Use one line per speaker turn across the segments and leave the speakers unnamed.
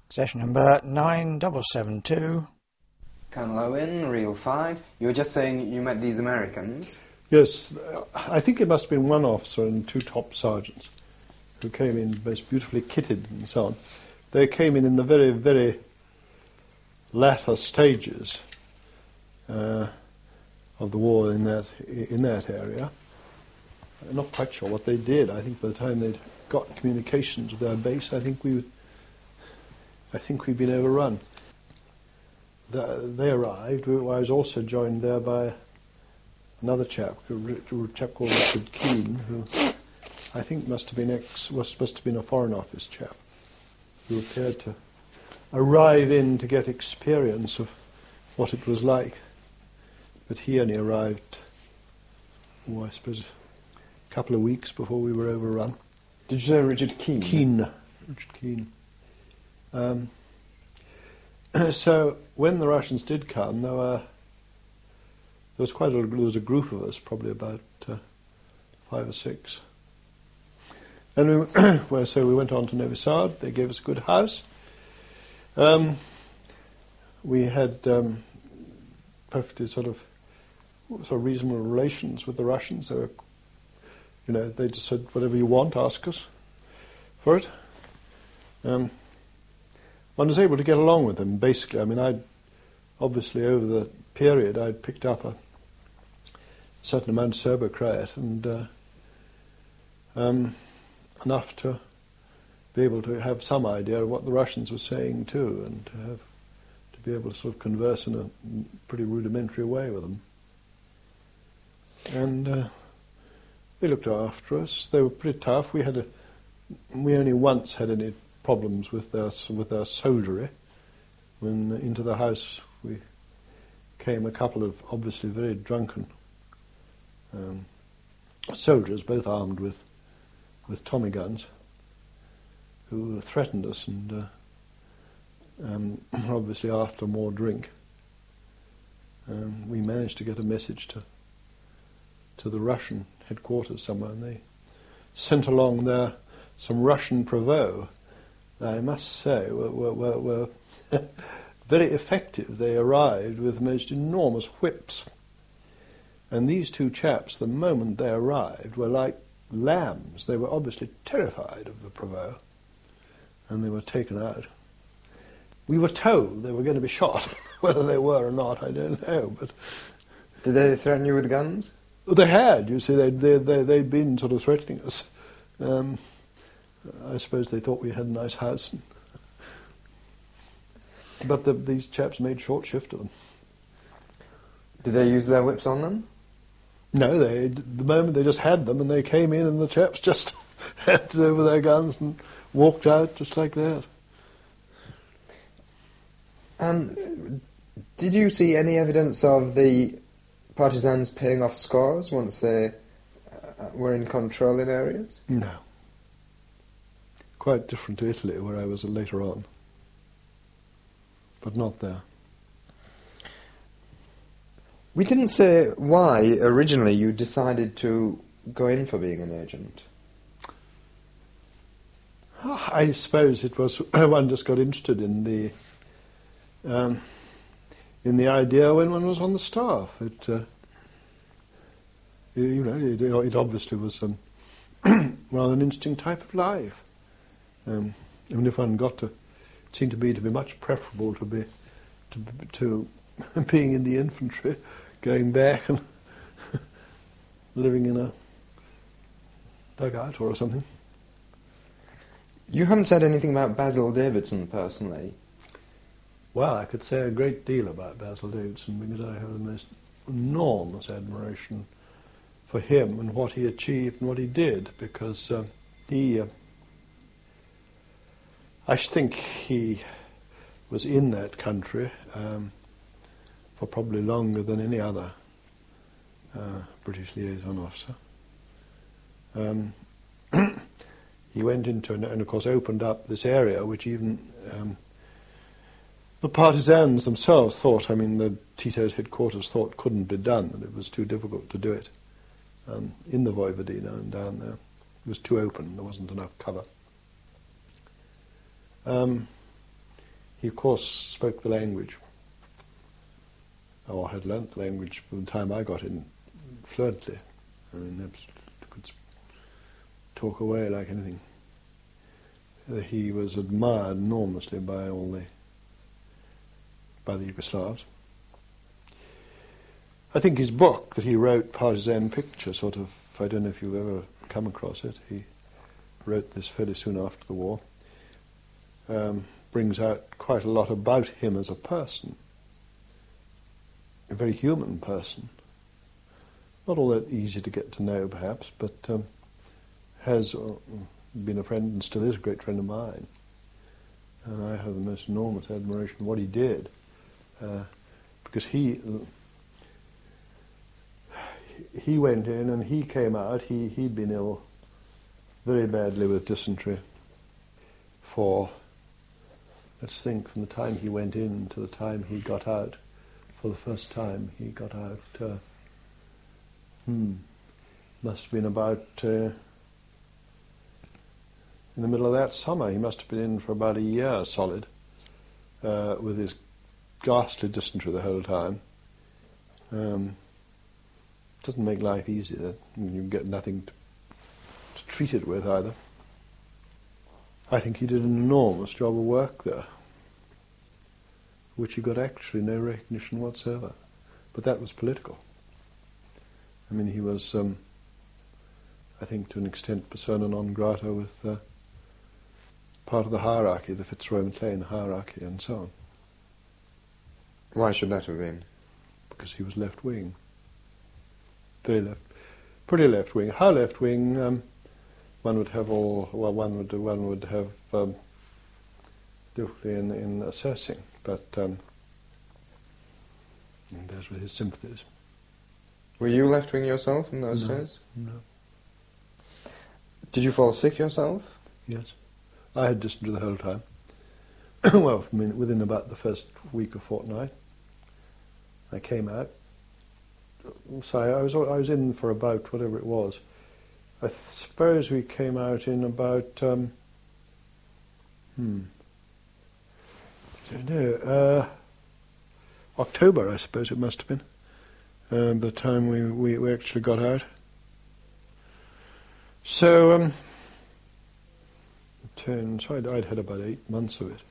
Session number 9772.
Colonel Owen, Reel 5. You were just saying you met these Americans.
Yes, I think it must have been one officer and two top sergeants who came in most beautifully kitted and so on. They came in the very, very latter stages of the war in that area. I'm not quite sure what they did. I think by the time they'd got communications with their base, I think we'd been overrun. They arrived. I was also joined there by another chap called Richard Keane, who I think must have been a Foreign Office chap, who appeared to arrive in to get experience of what it was like. But he only arrived, I suppose, a couple of weeks before we were overrun.
Did you say Richard Keane?
Richard Keane. So when the Russians did come, there was a group of us, probably about 5 or 6. And so we went on to Novi Sad. They gave us a good house. We had perfectly sort of reasonable relations with the Russians. They were, they just said, whatever you want, ask us for it. One was able to get along with them, basically. I mean, obviously over the period I'd picked up a certain amount of Serbo-Croat and enough to be able to have some idea of what the Russians were saying too, and to be able to sort of converse in a pretty rudimentary way with them. And they looked after us. They were pretty tough. We only once had any problems with their soldiery. When into the house we came a couple of obviously very drunken soldiers, both armed with Tommy guns, who threatened us, and obviously after more drink we managed to get a message to the Russian headquarters somewhere, and they sent along there some Russian provost. I must say, were very effective. They arrived with most enormous whips. And these two chaps, the moment they arrived, were like lambs. They were obviously terrified of the provost, and they were taken out. We were told they were going to be shot. Whether they were or not, I don't know. But
did they threaten you with guns?
They had. You see, they'd been sort of threatening us. I suppose they thought we had a nice house. But these chaps made short shift of them.
Did they use their whips on them?
No, the moment they just had them, and they came in, and the chaps just handed over their guns and walked out just like that.
Did you see any evidence of the partisans paying off scores once they were in control in areas?
No. Quite different to Italy, where I was later on. But not there.
We didn't say why originally you decided to go in for being an agent.
I suppose it was one just got interested in the idea when one was on the staff. It obviously was rather an interesting type of life. And if one got to, it seemed to be much preferable to being in the infantry, going back and living in a dugout or something.
You haven't said anything about Basil Davidson personally.
Well, I could say a great deal about Basil Davidson because I have the most enormous admiration for him and what he achieved and what he did, because I think he was in that country for probably longer than any other British liaison officer. He went into and of course opened up this area which even the partisans themselves thought, the Tito's headquarters thought couldn't be done, that it was too difficult to do it in the Vojvodina and down there. It was too open, there wasn't enough cover. He, of course, spoke the language, or had learnt the language from the time I got in fluently. I mean, could talk away like anything. He was admired enormously by the Yugoslavs. I think his book that he wrote, Partisan Picture, sort of, I don't know if you've ever come across it, he wrote this fairly soon after the war, brings out quite a lot about him as a person, a very human person. Not all that easy to get to know, perhaps, but has been a friend and still is a great friend of mine. And I have the most enormous admiration for what he did, because he went in and he came out. He'd been ill very badly with dysentery for, let's think, from the time he went in to the time he got out. For the first time he got out, must have been about in the middle of that summer. He must have been in for about a year solid, with his ghastly dysentery the whole time. Doesn't make life easy, that you get nothing to treat it with either. I think he did an enormous job of work there, which he got actually no recognition whatsoever. But that was political. I mean, he was, I think, to an extent, persona non grata with part of the hierarchy, the Fitzroy MacLean hierarchy, and so on.
Why should that have been?
Because he was left-wing. Very left, pretty left-wing. How left-wing? One would have difficulty in assessing, but those were his sympathies.
Were you left-wing yourself in those days?
No.
Did you fall sick yourself?
Yes. I had dysentery the whole time. Well, I mean, within about the first week or fortnight, I came out. So I was in for about whatever it was. I suppose we came out in about October, I suppose it must have been. By the time we actually got out. So I'd had about 8 months of it.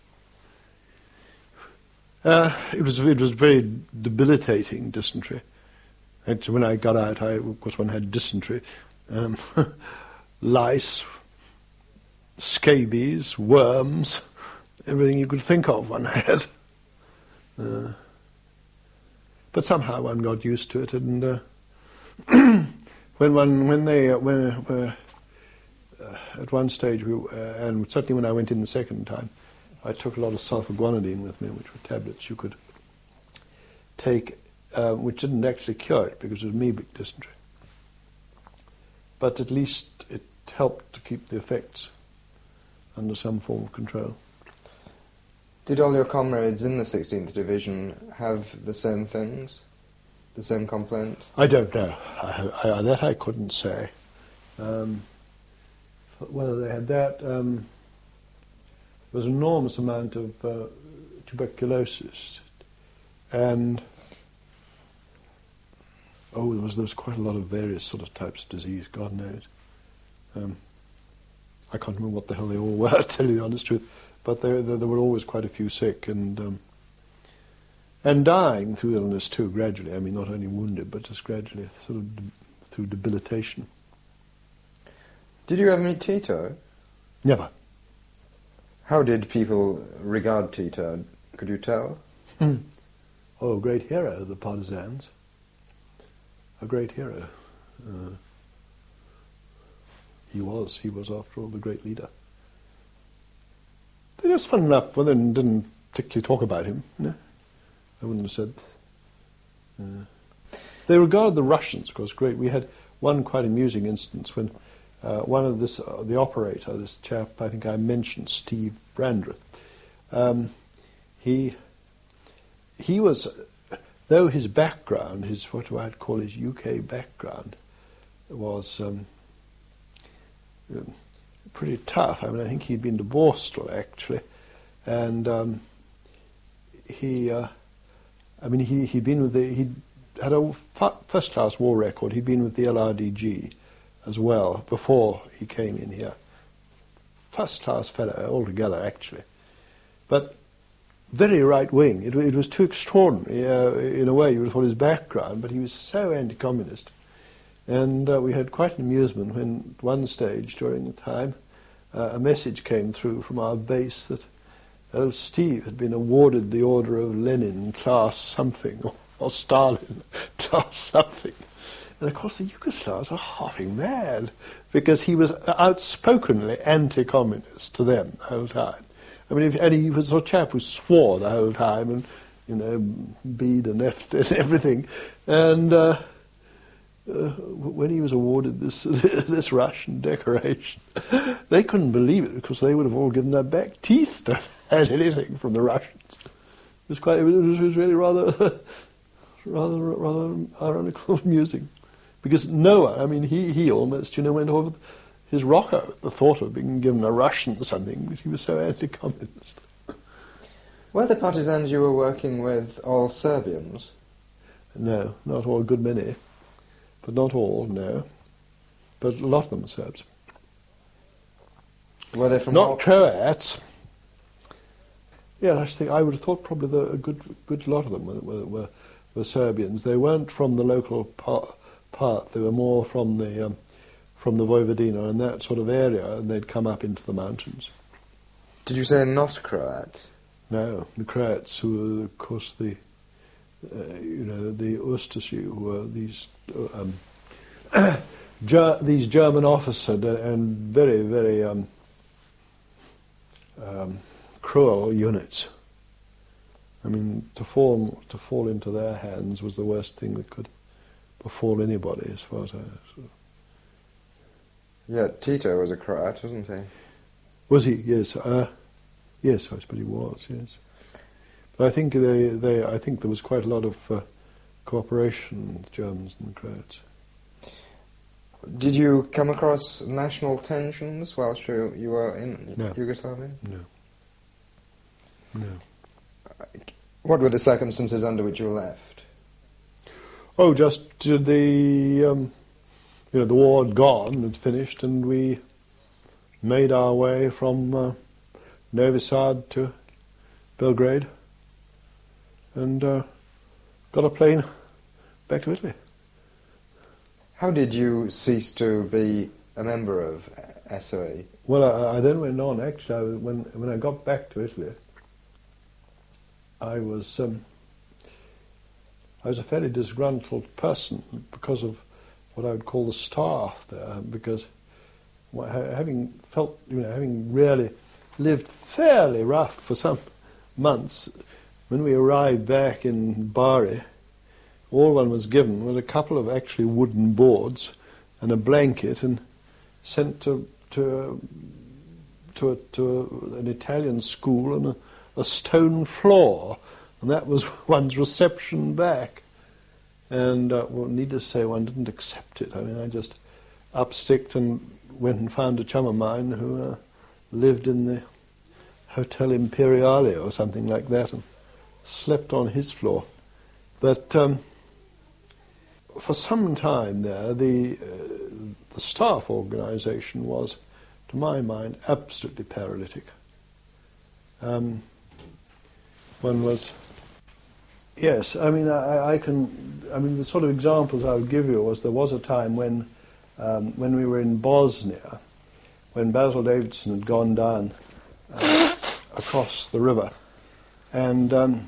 It was very debilitating dysentery. Actually, when I got out, of course, one had dysentery, lice, scabies, worms, everything you could think of one had. But somehow one got used to it, and at one stage, and certainly when I went in the second time, I took a lot of sulfaguanidine with me, which were tablets you could take, which didn't actually cure it because it was amoebic dysentery. But at least it helped to keep the effects under some form of control.
Did all your comrades in the 16th Division have the same things? The same complaints?
I don't know. That I couldn't say. Whether they had that, there was an enormous amount of tuberculosis, and there was quite a lot of various sort of types of disease, God knows. I can't remember what the hell they all were, to tell you the honest truth, but there were always quite a few sick and dying through illness too, gradually. I mean, not only wounded, but just gradually, sort of through debilitation.
Did you ever meet Tito?
Never.
How did people regard Tito? Could you tell?
Oh, a great hero of the partisans. A great hero. He was after all the great leader. They just, fun enough, well, they didn't particularly talk about him. No, I wouldn't have said. They regarded the Russians, of course, great. We had one quite amusing instance when one of the operator, this chap, I think I mentioned, Steve Brandreth, he was, though his background, what I'd call his UK background, was pretty tough. I mean, I think he'd been to Borstal, actually, and he'd been with he had a first-class war record. He'd been with the LRDG as well before he came in here. First-class fellow altogether, actually. But very right-wing. It was too extraordinary, in a way, for his background, but he was so anti-communist. And we had quite an amusement when, at one stage during the time, a message came through from our base that old Steve had been awarded the Order of Lenin, class something, or Stalin, class something. And of course the Yugoslavs were hopping mad, because he was outspokenly anti-communist to them the whole time. I mean, and he was a chap who swore the whole time, and, bead and everything. And when he was awarded this Russian decoration, they couldn't believe it, because they would have all given their back teeth to have anything from the Russians. It was really rather ironical, amusing, because no one, I mean, he almost, went off his rocker at the thought of being given a Russian something, because he was so anti-communist.
Were the partisans you were working with all Serbians?
No, not all, a good many. But not all, no. But a lot of them were Serbs.
Were they from
not Croats. Yeah, I would have thought probably a good lot of them were Serbians. They weren't from the local part. They were more from the Vojvodina and that sort of area, and they'd come up into the mountains.
Did you say not Croats?
No, the Croats, who were, of course, the Ustashi, who were these German officers and very, very cruel units. I mean, to fall into their hands was the worst thing that could befall anybody, as far as I.
Yeah, Tito was a Croat, wasn't he?
Was he? Yes. Yes, I suppose he was. Yes. But I think I think there was quite a lot of cooperation with Germans and the Croats.
Did you come across national tensions whilst you were in Yugoslavia?
No.
What were the circumstances under which you left?
Oh, just the war had gone, had finished, and we made our way from Novi Sad to Belgrade, and got a plane back to Italy.
How did you cease to be a member of SOE?
Well, I then went on. Actually, when I got back to Italy, I was a fairly disgruntled person because of what I would call the staff there, because having really lived fairly rough for some months, when we arrived back in Bari, all one was given was a couple of actually wooden boards and a blanket, and sent to an Italian school and a stone floor, and that was one's reception back. And needless to say, one didn't accept it. I mean, I just upsticked and went and found a chum of mine who lived in the Hotel Imperiale or something like that, and slept on his floor. But for some time there, the staff organisation was, to my mind, absolutely paralytic. One was, yes, I mean, the sort of examples I would give you was, there was a time when we were in Bosnia, when Basil Davidson had gone down across the river, and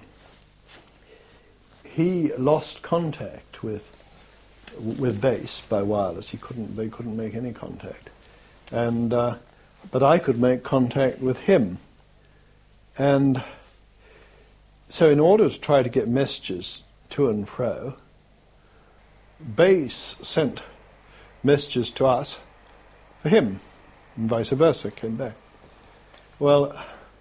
he lost contact with base by wireless. They couldn't make any contact, and but I could make contact with him, and so in order to try to get messages to and fro, base sent messages to us for him, and vice versa, came back. Well,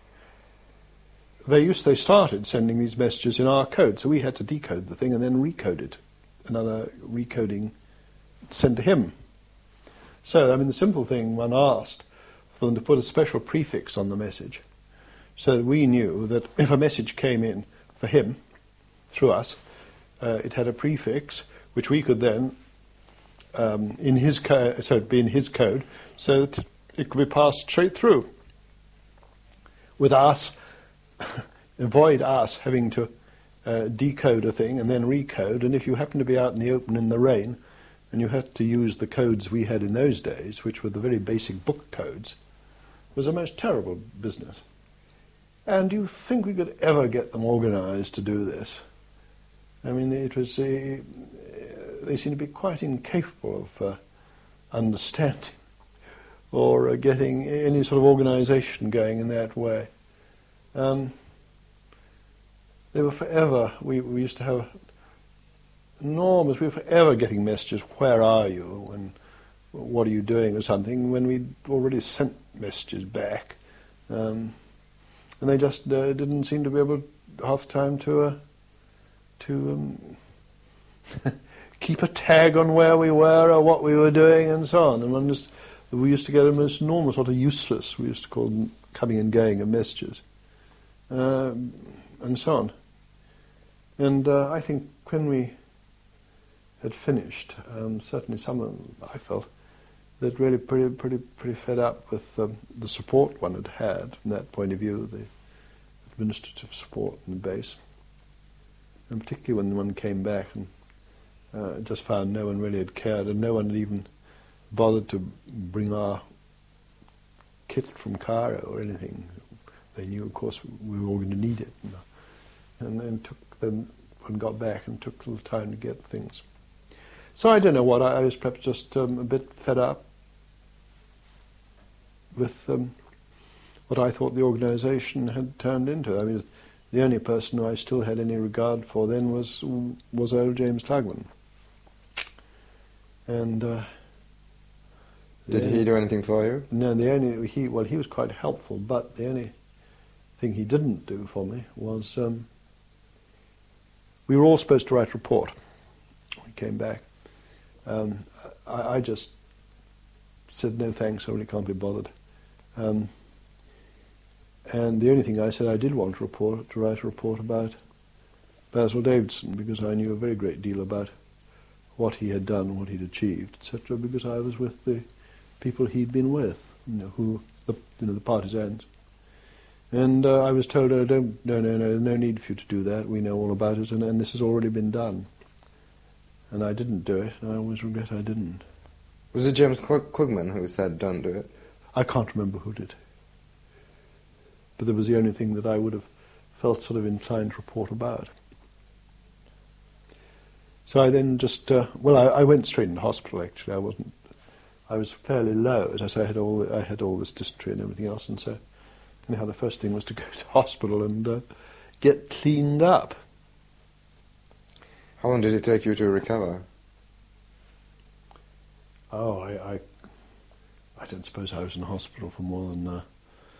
they started sending these messages in our code, so we had to decode the thing and then recode it. Another recoding sent to him. So, I mean, the simple thing, one asked for them to put a special prefix on the message, so that we knew that if a message came in for him, through us. It had a prefix which we could then, in his so it'd be in his code, so that it could be passed straight through, with us, avoid us having to decode a thing and then recode. And if you happen to be out in the open in the rain, and you had to use the codes we had in those days, which were the very basic book codes, it was a most terrible business. And do you think we could ever get them organized to do this? I mean, it was they seem to be quite incapable of understanding or getting any sort of organization going in that way. They were forever, we used to have enormous, we were forever getting messages, where are you, and what are you doing, or something, when we'd already sent messages back. And they just didn't seem to be able, half the time, to keep a tag on where we were or what we were doing and so on. And we used to get a most enormous sort of useless, we used to call them coming and going of messages, and so on. And I think when we had finished, certainly some of them, I felt, that really pretty fed up with the support one had from that point of view, the administrative support in the base. And particularly when one came back and just found no one really had cared, and no one had even bothered to bring our kit from Cairo or anything. They knew, of course, we were all going to need it. And then one got back and took a little time to get things. So I don't know what, I was perhaps just a bit fed up with what I thought the organisation had turned into. I mean, the only person who I still had any regard for then was old James Tugman. And
did he do anything for you?
No, he was quite helpful, but the only thing he didn't do for me was we were all supposed to write a report. We came back. I just said no thanks, I really can't be bothered. And the only thing I said, I did want to write a report about Basil Davidson, because I knew a very great deal about what he had done, what he'd achieved, etc., because I was with the people he'd been with, the partisans. And I was told, no need for you to do that, we know all about it, and this has already been done. And I didn't do it, and I always regret I didn't.
Was it James Klugman who said, don't do it?
I can't remember who did. But that was the only thing that I would have felt sort of inclined to report about. So I then just, I went straight into hospital, actually. I was fairly low, as I say, I had all this dysentery and everything else, and so anyhow the first thing was to go to hospital and get cleaned up.
How long did it take you to recover?
Oh, I don't suppose I was in hospital for more than, I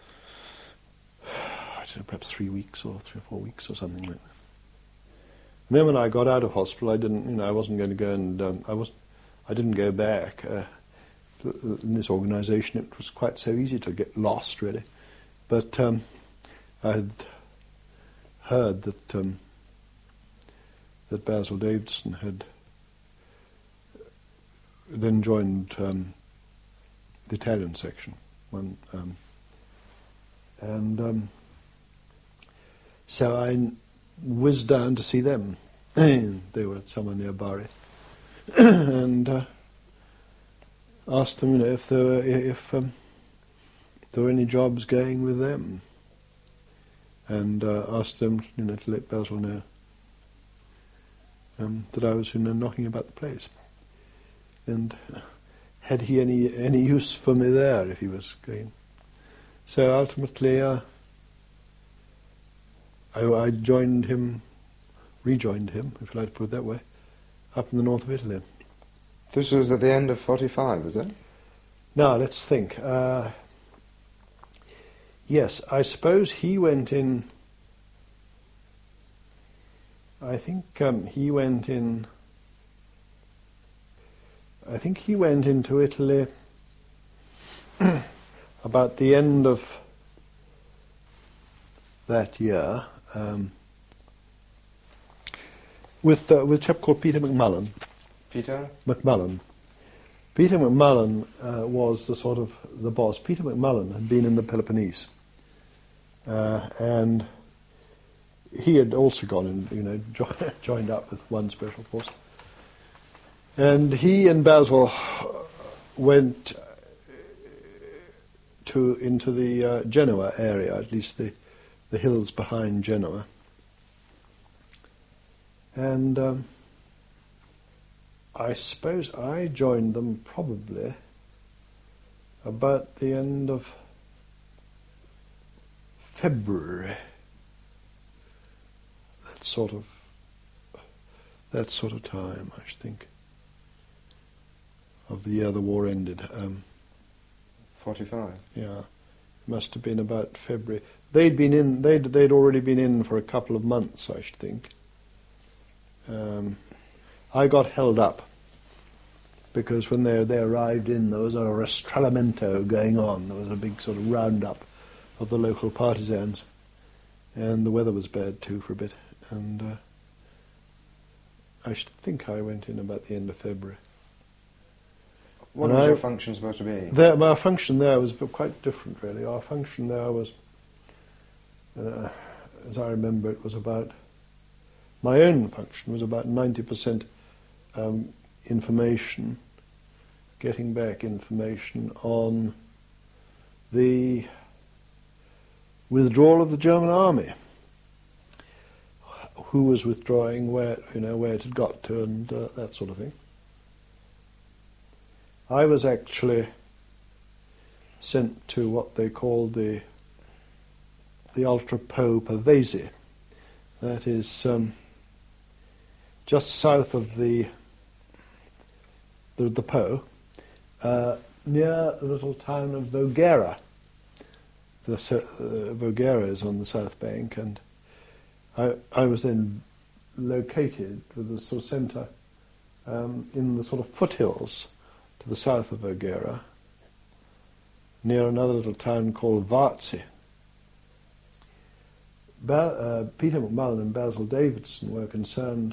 don't know, perhaps 3 weeks or 3 or 4 weeks or something like that. And then when I got out of hospital, I wasn't going to go and, I didn't go back. In this organisation, it was quite so easy to get lost, really. But I had heard that Basil Davidson had then joined the Italian section, so I whizzed down to see them. They were somewhere near Bari, and asked them, if there were any jobs going with them, and asked them, to let Basil know that I was knocking about the place, and had he any use for me there if he was going. So ultimately, I rejoined him, if you like to put it that way, up in the north of Italy.
This was at the end of 45, was it?
Now, let's think. Yes, I suppose he went in... I think he went into Italy about the end of that year. with a chap called Peter McMullen.
Peter?
McMullen. Peter McMullen was the boss. Peter McMullen had been in the Peloponnese, and he had also gone and joined up with one special force. And he and Basil went into the Genoa area, at least the hills behind Genoa. And I suppose I joined them probably about the end of February. That sort of time, I should think, of the year the war ended.
45.
Yeah, must have been about February. They'd already been in for a couple of months, I should think. I got held up because when they arrived in, there was a rastrellamento going on. There was a big sort of roundup of the local partisans, and the weather was bad too for a bit. And I should think I went in about the end of February.
What was your function supposed to be?
My function there was quite different, really. Our function there was, as I remember, it was about, my own function was about 90% information, getting back information on the withdrawal of the German army, who was withdrawing, where it had got to, and that sort of thing. I was actually sent to what they called the Ultra Po Pavese. That is just south of the Po, near the little town of Voghera. Voghera is on the south bank, and I was then located with the sort of centre in the sort of foothills to the south of Voghera, near another little town called Varzi. Peter McMullen and Basil Davidson were concerned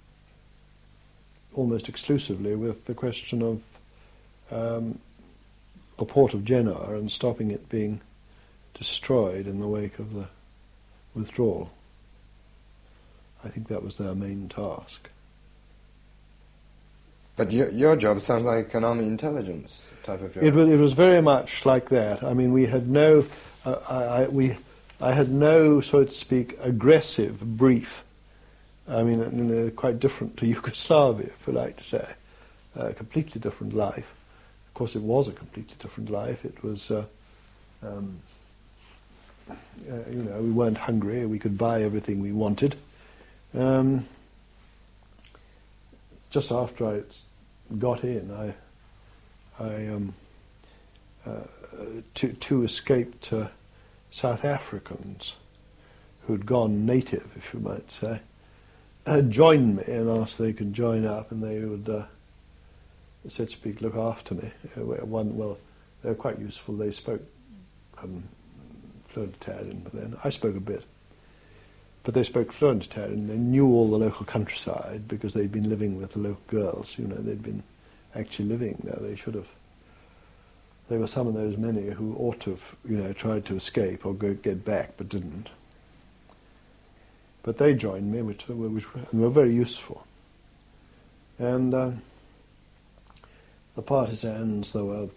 almost exclusively with the question of the port of Genoa and stopping it being destroyed in the wake of the withdrawal. I think that was their main task.
But your job sounds like an army intelligence type of job.
It was very much like that. I mean, we had no, I had no, so to speak, aggressive brief. I mean, quite different to Yugoslavia, if you like to say. A completely different life. Of course, it was a completely different life. It was, we weren't hungry. We could buy everything we wanted. Just after I got in, two escaped South Africans who'd gone native, if you might say, joined me and asked if they could join up, and they would, so to speak, look after me. They were quite useful. They spoke fluent Italian, but then I spoke a bit. But they spoke fluent Italian. They knew all the local countryside because they'd been living with the local girls. They'd been actually living there. There were some of those many who ought to have, tried to escape or get back, but didn't. But they joined me, which were very useful. And the partisans, there were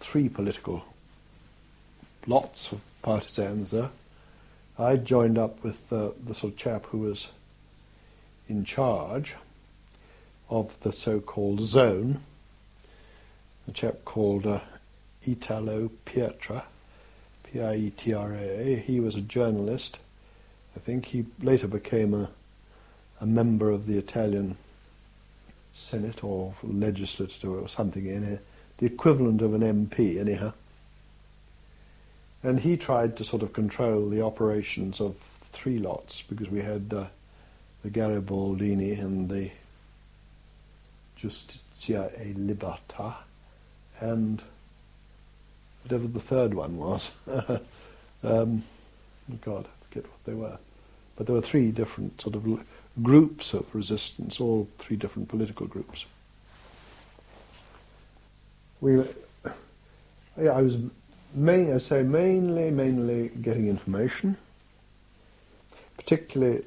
lots of partisans there. I joined up with the sort of chap who was in charge of the so-called zone, a chap called Italo Pietra, Pietra. He was a journalist. I think he later became a member of the Italian Senate or legislature or something, the equivalent of an MP, anyhow. And he tried to sort of control the operations of three lots, because we had the Garibaldini and the Giustizia e Libertà, and whatever the third one was. God, I forget what they were. But there were three different sort of groups of resistance, all three different political groups. I was mainly getting information, particularly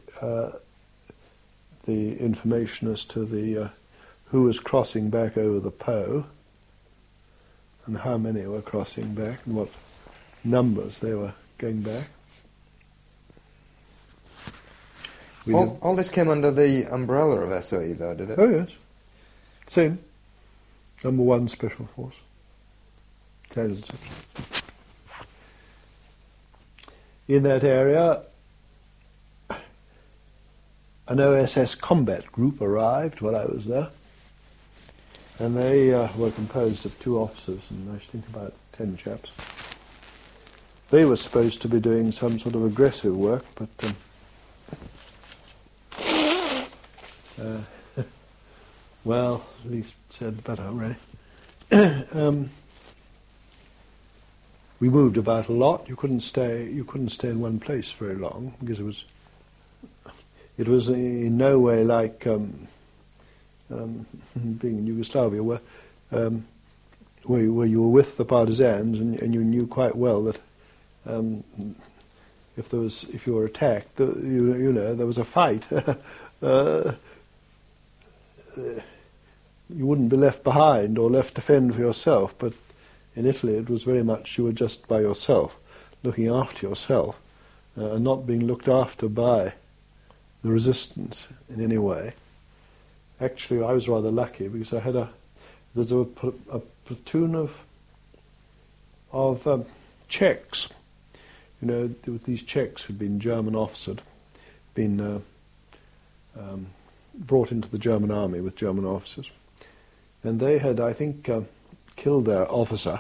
the information as to the who was crossing back over the Po, and how many were crossing back, and what numbers they were going back.
All this came under the umbrella of SOE, though, did it?
Oh yes, same. Number 1 Special Force. In that area, an OSS combat group arrived while I was there, and they were composed of 2 officers and I think about 10 chaps. They were supposed to be doing some sort of aggressive work, but well, at least said the better, really. We moved about a lot. You couldn't stay in one place very long because it was in no way like being in Yugoslavia, where you were with the partisans and you knew quite well that if you were attacked, there was a fight. You wouldn't be left behind or left to fend for yourself, but in Italy it was very much you were just by yourself, looking after yourself, and not being looked after by the resistance in any way. Actually, I was rather lucky because I had a platoon of Czechs. There were these Czechs who'd been German officered, been brought into the German army with German officers. And they had, I think, killed their officer,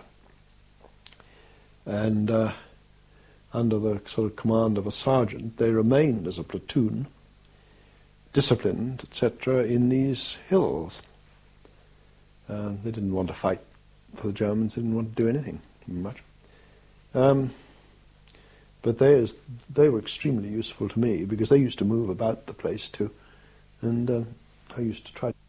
and under the sort of command of a sergeant, they remained as a platoon, disciplined, etc., in these hills. They didn't want to fight for the Germans, they didn't want to do anything much. But they were extremely useful to me because they used to move about the place too, and I used to try